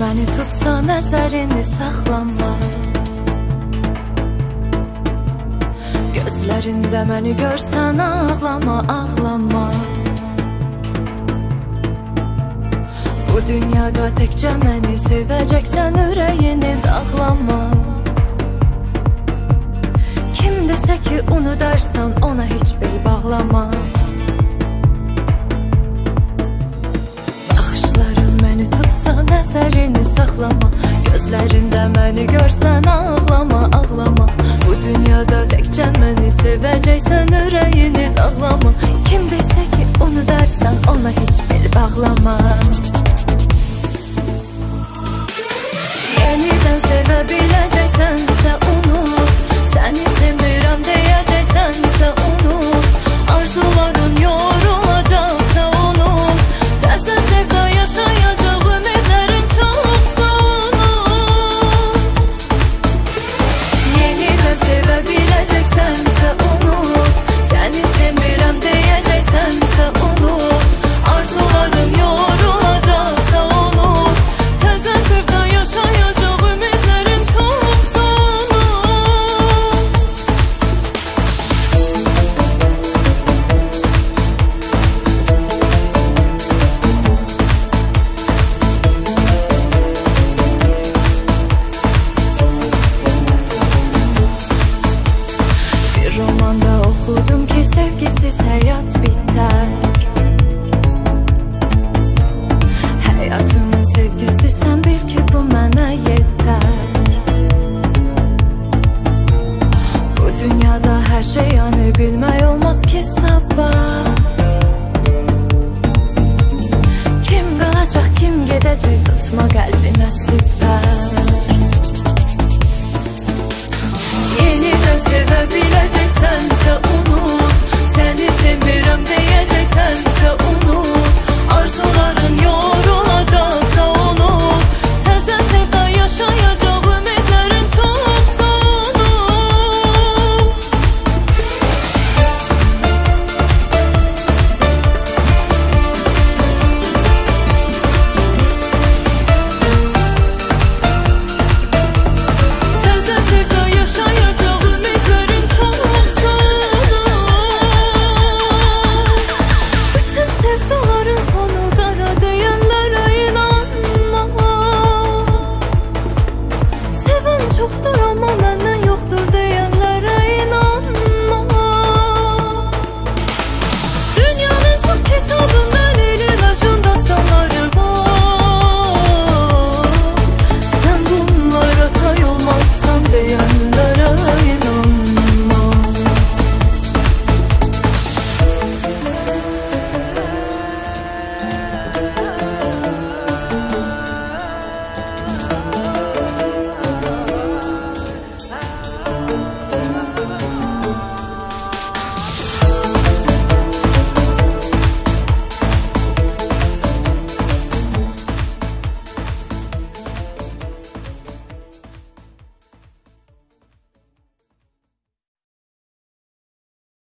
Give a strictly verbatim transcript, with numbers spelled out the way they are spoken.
məni tutsa nəzərini saxlama. Gözlərində məni görsən ağlama, ağlama. Bu dünyada təkcə məni sevəcəksən, ürəyini dağlama. Kim desə ki unudarsan, ona heç bel bağlama. Baxışların məni tutsa nəzərini saxlama. Gözlərində məni görsən ağlama, ağlama. Bu dünyada təkcə məni sevəcəksən, ürəyini dağlama. Kim desə ki unudarsan, ona heç bel bağlama. Yenidən sevə biləcəksənsə unut, səni sevirəm deyəcəksənsə unut, arzuların yorulacaqsa unut, təzə sevda yaşayacaq ümidlərin çoxsa unut. Yenidən sevə biləcəksənsə unut, səni sevirəm deyəcəksənsə unut, arzuların yorulacaqsa unut, təzə sevda yaşayacaq ümidlərin çoxsa unut. Bir romanda oxudum ki sevgisiz həyat bitər. Həyatımın sevgisi sən bil ki bu mənə yetər. Bu dünyada hər şey yanı bilmək olmaz ki sabah. Kim qalacaq, kim gedəcək, tutma qəlbi nəsib.